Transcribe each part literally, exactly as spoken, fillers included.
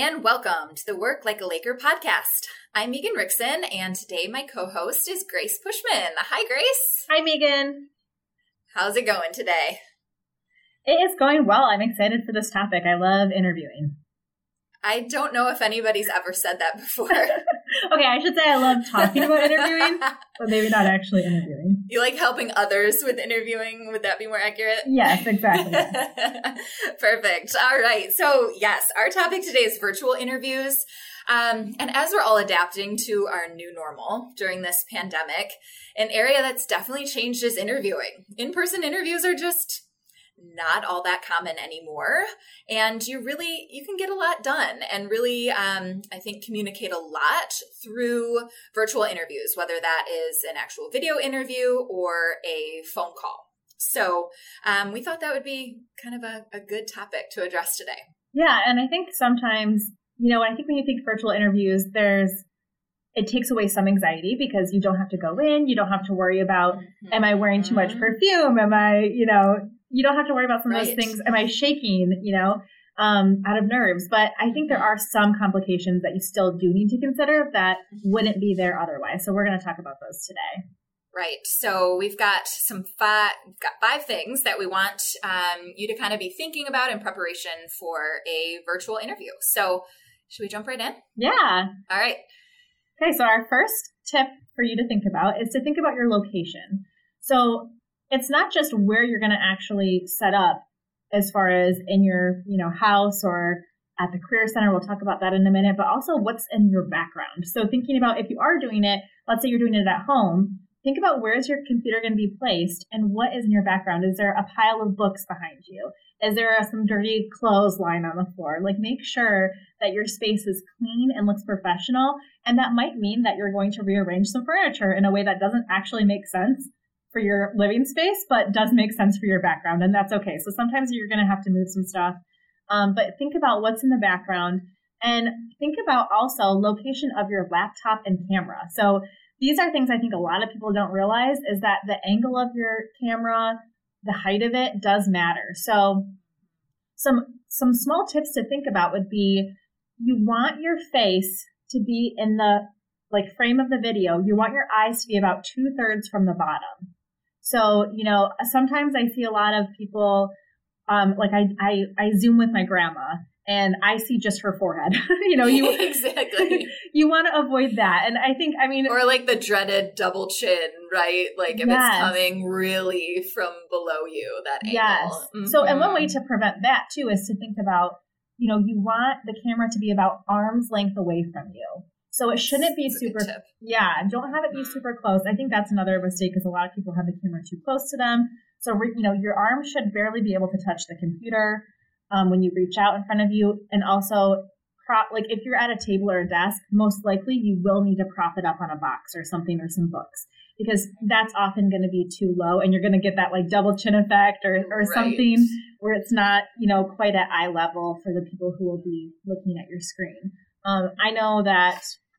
and welcome to the Work Like a Laker podcast. I'm Megan Rickson, and today my co-host is Grace Pushman. Hi, Grace. Hi, Megan. How's it going today? It is going well. I'm excited for this topic. I love interviewing. I don't know if anybody's ever said that before. Okay, I should say I love talking about interviewing, but maybe not actually interviewing. You like helping others with interviewing? Would that be more accurate? Yes, exactly. Perfect. All right. So yes, our topic today is virtual interviews. Um, and as we're all adapting to our new normal during this pandemic, an area that's definitely changed is interviewing. In-person interviews are just not all that common anymore. And you really, you can get a lot done and really, um, I think, communicate a lot through virtual interviews, whether that is an actual video interview or a phone call. So um, we thought that would be kind of a, a good topic to address today. Yeah. And I think sometimes, you know, I think when you think virtual interviews, there's, it takes away some anxiety because you don't have to go in. You don't have to worry about, mm-hmm. am I wearing too much perfume? Am I, you know, you don't have to worry about some right. of those things. Am I shaking, you know, um, out of nerves? But I think there are some complications that you still do need to consider that wouldn't be there otherwise. So we're going to talk about those today. Right. So we've got some five, we've got five things that we want um, you to kind of be thinking about in preparation for a virtual interview. So should we jump right in? Yeah. All right. Okay. So our first tip for you to think about is to think about your location. So it's not just where you're going to actually set up as far as in your, you know, house or at the career center. We'll talk about that in a minute, but also what's in your background. So thinking about if you are doing it, let's say you're doing it at home, think about where is your computer going to be placed and what is in your background. Is there a pile of books behind you? Is there some dirty clothes lying on the floor? Like make sure that your space is clean and looks professional. And that might mean that you're going to rearrange some furniture in a way that doesn't actually make sense for your living space, but does make sense for your background. And that's okay. So sometimes you're going to have to move some stuff. Um, but think about what's in the background and think about also location of your laptop and camera. So these are things I think a lot of people don't realize is that the angle of your camera, the height of it does matter. So some, some small tips to think about would be you want your face to be in the like frame of the video. You want your eyes to be about two thirds from the bottom. So, you know, sometimes I see a lot of people, um, like I, I, I Zoom with my grandma and I see just her forehead, you know, you exactly, you want to avoid that. And I think, I mean, or like the dreaded double chin, right? Like if yes. it's coming really from below you, that angle. Yes. Mm-hmm. So, and one way to prevent that too, is to think about, you know, you want the camera to be about arm's length away from you. So it shouldn't be that's super, yeah, don't have it be super close. I think that's another mistake because a lot of people have the camera too close to them. So, you know, your arm should barely be able to touch the computer um, when you reach out in front of you. And also, prop, like if you're at a table or a desk, most likely you will need to prop it up on a box or something or some books because that's often going to be too low and you're going to get that like double chin effect or, or right. something where it's not, you know, quite at eye level for the people who will be looking at your screen. Um, I know that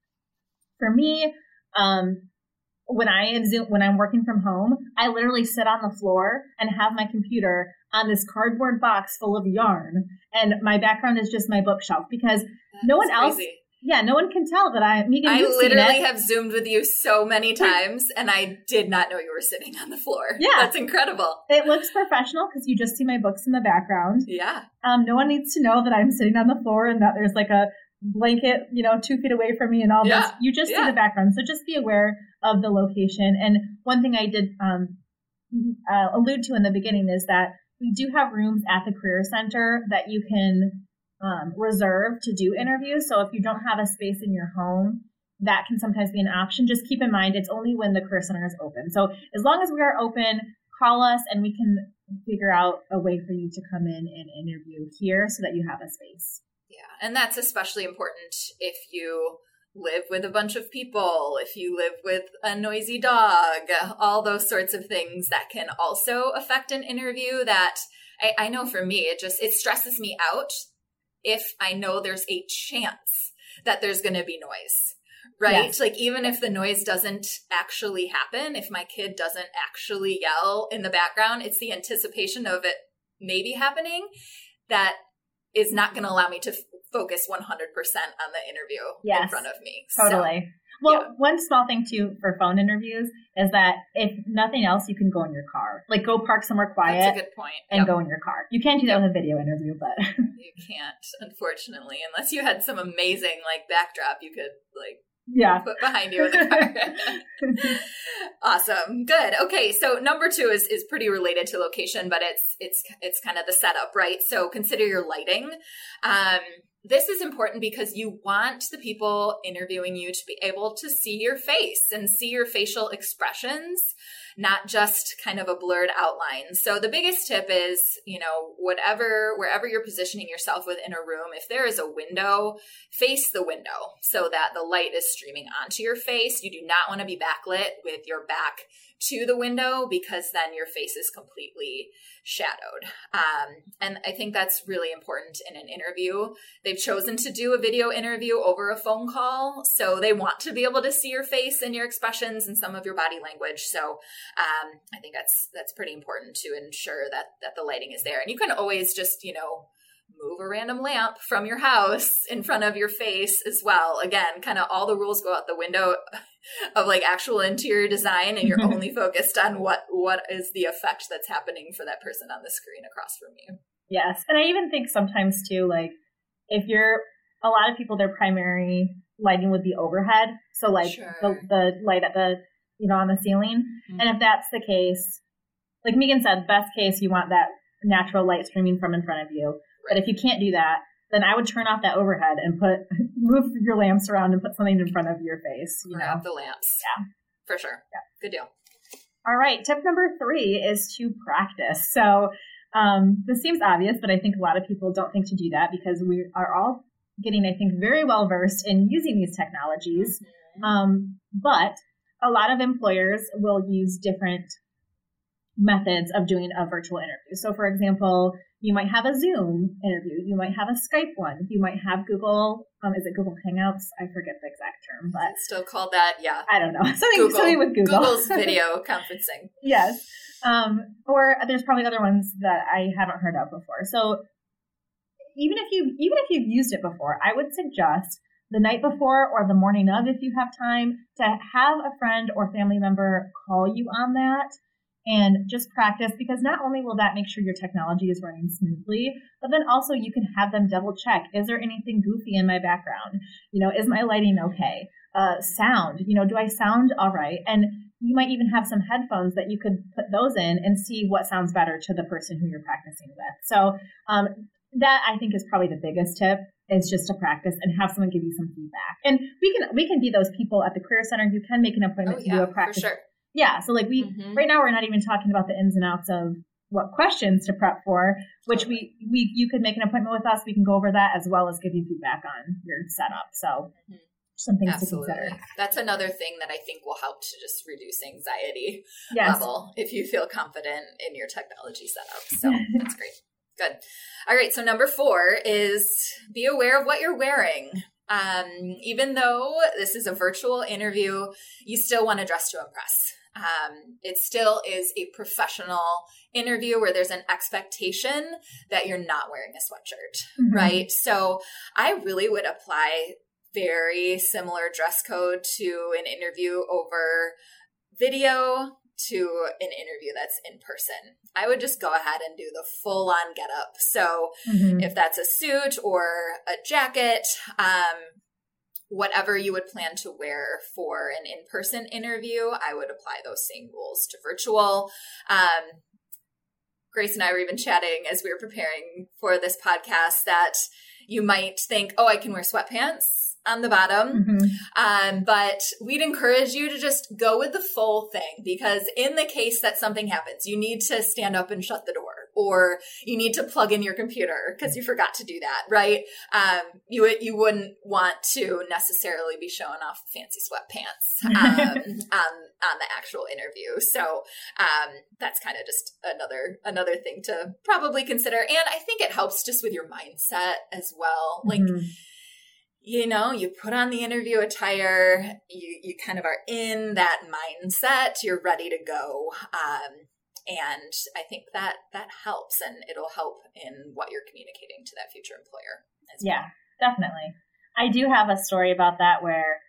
for me, um, when I am Zoom, when I'm working from home, I literally sit on the floor and have my computer on this cardboard box full of yarn, and my background is just my bookshelf because that no one else, crazy. yeah, no one can tell that I. Megan, I literally have Zoomed with you so many times, and I did not know you were sitting on the floor. Yeah, that's incredible. It looks professional because you just see my books in the background. Yeah, um, no one needs to know that I'm sitting on the floor and that there's like a blanket, you know, two feet away from me and all yeah. this. You just yeah. see the background. So just be aware of the location. And one thing I did um, uh, allude to in the beginning is that we do have rooms at the Career Center that you can um, reserve to do interviews. So if you don't have a space in your home, that can sometimes be an option. Just keep in mind, it's only when the Career Center is open. So as long as we are open, call us and we can figure out a way for you to come in and interview here so that you have a space. Yeah, and that's especially important if you live with a bunch of people, if you live with a noisy dog, all those sorts of things that can also affect an interview that I, I know for me, it just, it stresses me out if I know there's a chance that there's going to be noise, right? Yes. Like even if the noise doesn't actually happen, if my kid doesn't actually yell in the background, it's the anticipation of it maybe happening that is not going to allow me to f- focus one hundred percent on the interview yes, in front of me. Totally. So, well, yeah. One small thing too for phone interviews is that if nothing else, you can go in your car. Like go park somewhere quiet. That's a good point. And yep. go in your car. You can't do that with a video interview, but you can't, unfortunately, unless you had some amazing like backdrop you could like yeah. put behind you in the car. Awesome. Good. Okay. So number two is, is pretty related to location, but it's, it's, it's kind of the setup, right? So consider your lighting. Um, This is important because you want the people interviewing you to be able to see your face and see your facial expressions, not just kind of a blurred outline. So the biggest tip is, you know, whatever, wherever you're positioning yourself within a room, if there is a window, face the window so that the light is streaming onto your face. You do not want to be backlit with your back to the window because then your face is completely shadowed. Um, and I think that's really important in an interview. They've chosen to do a video interview over a phone call, so they want to be able to see your face and your expressions and some of your body language. So um, I think that's that's pretty important to ensure that that the lighting is there. And you can always just, you know, move a random lamp from your house in front of your face as well. Again, kind of all the rules go out the window of like actual interior design, and you're only focused on what what is the effect that's happening for that person on the screen across from you. Yes. And I even think sometimes too, like if you're, a lot of people, their primary lighting would be overhead. So like Sure. the, the light at the, you know, on the ceiling. Mm-hmm. And if that's the case, like Megan said, best case, you want that natural light streaming from in front of you. Right. But if you can't do that, then I would turn off that overhead and put, move your lamps around and put something in front of your face. You Grab know? the lamps. Yeah. For sure. Yeah. Good deal. All right. Tip number three is to practice. So um, this seems obvious, but I think a lot of people don't think to do that because we are all getting, I think, very well versed in using these technologies. Mm-hmm. Um, but a lot of employers will use different methods of doing a virtual interview. So for example, you might have a Zoom interview. You might have a Skype one. You might have Google, um, is it Google Hangouts? I forget the exact term, but it's still called that. Yeah. I don't know. Something, Google. something with Google. Google's video conferencing. Yes. Um, or there's probably other ones that I haven't heard of before. So even if you, even if you've used it before, I would suggest the night before or the morning of, if you have time, to have a friend or family member call you on that. And just practice, because not only will that make sure your technology is running smoothly, but then also you can have them double check. Is there anything goofy in my background? You know, is my lighting okay? Uh, sound, you know, do I sound all right? And you might even have some headphones that you could put those in and see what sounds better to the person who you're practicing with. So um, that I think is probably the biggest tip, is just to practice and have someone give you some feedback. And we can we can be those people at the Career Center. You can make an appointment oh, to yeah, do a practice. For sure. Yeah. So like we, mm-hmm. right now we're not even talking about the ins and outs of what questions to prep for, which totally. we, we, you could make an appointment with us. We can go over that as well as give you feedback on your setup. So mm-hmm. some things Absolutely. to consider. That's another thing that I think will help to just reduce anxiety yes. level if you feel confident in your technology setup. So that's great. Good. All right. So number four is be aware of what you're wearing. Um, even though this is a virtual interview, you still want to dress to impress. Um, it still is a professional interview where there's an expectation that you're not wearing a sweatshirt, mm-hmm. right? So I really would apply very similar dress code to an interview over video to an interview that's in person. I would just go ahead and do the full on get up. So mm-hmm. if that's a suit or a jacket, um, whatever you would plan to wear for an in-person interview, I would apply those same rules to virtual. Um, Grace and I were even chatting as we were preparing for this podcast that you might think, oh, I can wear sweatpants on the bottom. Mm-hmm. Um, but we'd encourage you to just go with the full thing, because in the case that something happens, you need to stand up and shut the door, or you need to plug in your computer because you forgot to do that, right? Um, you, you wouldn't want to necessarily be showing off fancy sweatpants um, on, on the actual interview. So um, that's kind of just another, another thing to probably consider. And I think it helps just with your mindset as well. Like, mm-hmm. you know, you put on the interview attire, you, you kind of are in that mindset, you're ready to go. Um, and I think that that helps, and it'll help in what you're communicating to that future employer as yeah. well. Definitely. I do have a story about that where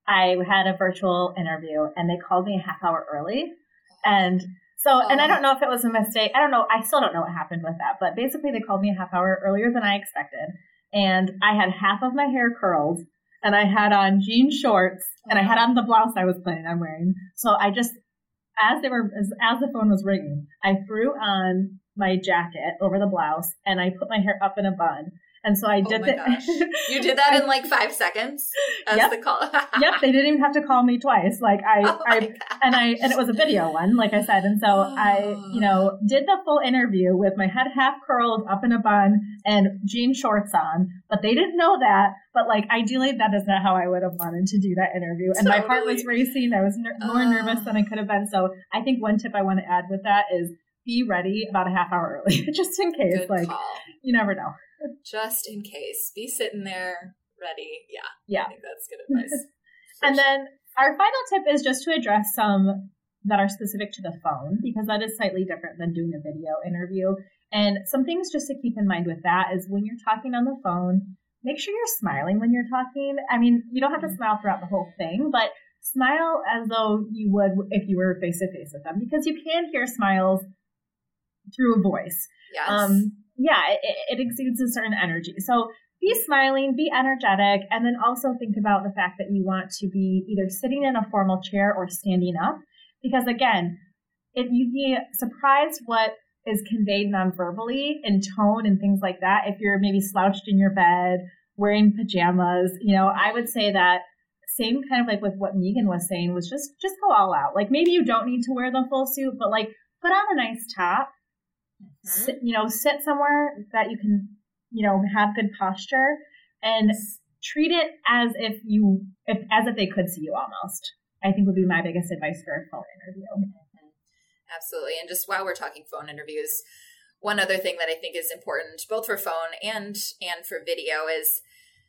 I had a virtual interview and they called me a half hour early. And so, oh. and I don't know if it was a mistake. I don't know. I still don't know what happened with that. But basically they called me a half hour earlier than I expected. And I had half of my hair curled and I had on jean shorts and I had on the blouse I was planning on wearing. So I just, as they were, as, as the phone was ringing, I threw on my jacket over the blouse and I put my hair up in a bun. And so I did oh my gosh. You did that in like five seconds as yep. the call. Yep. They didn't even have to call me twice. Like I, oh I, and I, and it was a video one, like I said. And so oh. I, you know, did the full interview with my head half curled up in a bun and jean shorts on, but they didn't know that. But like, ideally that is not how I would have wanted to do that interview. And totally. My heart was racing. I was ner- more uh. nervous than I could have been. So I think one tip I want to add with that is be ready about a half hour early, just in case. Good like call. You never know. Just in case. Be sitting there ready. Yeah. Yeah. I think that's good advice. And sure. then our final tip is just to address some that are specific to the phone, because that is slightly different than doing a video interview. And some things just to keep in mind with that is when you're talking on the phone, make sure you're smiling when you're talking. I mean, you don't have to smile throughout the whole thing, but smile as though you would if you were face to face with them, because you can hear smiles through a voice. Yes. Um, yeah, it, it exudes a certain energy. So be smiling, be energetic, and then also think about the fact that you want to be either sitting in a formal chair or standing up. Because again, if you'd be surprised what is conveyed non-verbally in tone and things like that, if you're maybe slouched in your bed, wearing pajamas, you know, I would say that same kind of like with what Megan was saying was just, just go all out. Like maybe you don't need to wear the full suit, but like put on a nice top. Mm-hmm. Sit, you know, sit somewhere that you can, you know, have good posture and treat it as if you, if as if they could see you almost. I think would be my biggest advice for a phone interview. Mm-hmm. Absolutely. And just while we're talking phone interviews, one other thing that I think is important, both for phone and, and for video, is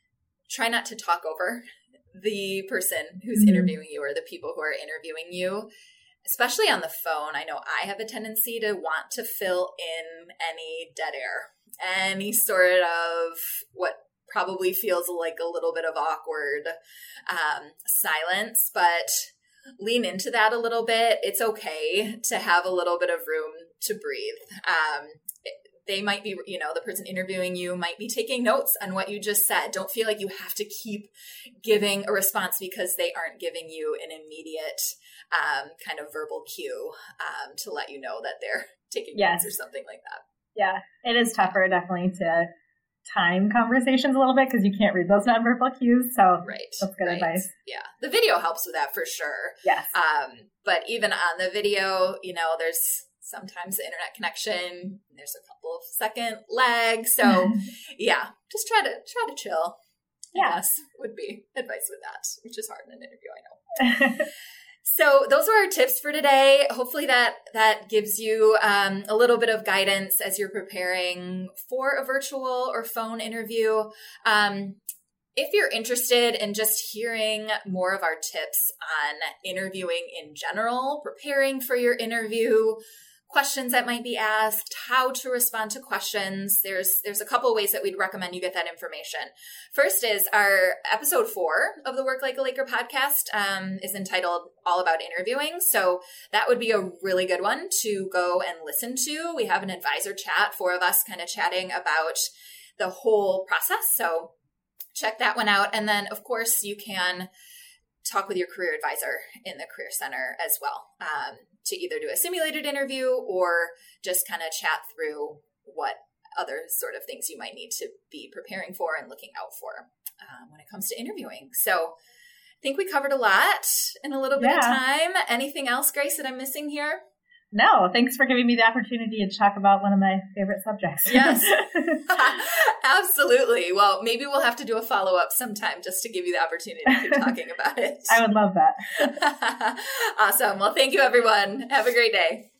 try not to talk over the person who's mm-hmm. interviewing you or the people who are interviewing you. Especially on the phone, I know I have a tendency to want to fill in any dead air, any sort of what probably feels like a little bit of awkward um, silence, but lean into that a little bit. It's okay to have a little bit of room to breathe. Um, they might be, you know, the person interviewing you might be taking notes on what you just said. Don't feel like you have to keep giving a response because they aren't giving you an immediate um, kind of verbal cue um, to let you know that they're taking yes. notes or something like that. Yeah, it is tougher definitely to time conversations a little bit because you can't read those nonverbal cues. So right, that's good right. advice. Yeah, the video helps with that for sure. Yes. Um, but even on the video, you know, there's sometimes the internet connection, there's a couple of second lag. So yeah, just try to try to chill. Yeah. Yes, would be advice with that, which is hard in an interview, I know. So those are our tips for today. Hopefully that that gives you um, a little bit of guidance as you're preparing for a virtual or phone interview. Um, if you're interested in just hearing more of our tips on interviewing in general, preparing for your interview, questions that might be asked, how to respond to questions, there's there's a couple ways that we'd recommend you get that information. First is our episode four of the Work Like a Laker podcast um, is entitled All About Interviewing. So that would be a really good one to go and listen to. We have an advisor chat, four of us kind of chatting about the whole process. So check that one out. And then, of course, you can talk with your career advisor in the Career Center as well. Um, to either do a simulated interview or just kind of chat through what other sort of things you might need to be preparing for and looking out for um, when it comes to interviewing. So I think we covered a lot in a little bit yeah. of time. Anything else, Grace, that I'm missing here? No, thanks for giving me the opportunity to talk about one of my favorite subjects. Yes, absolutely. Well, maybe we'll have to do a follow-up sometime just to give you the opportunity to keep talking about it. I would love that. Awesome. Well, thank you, everyone. Have a great day.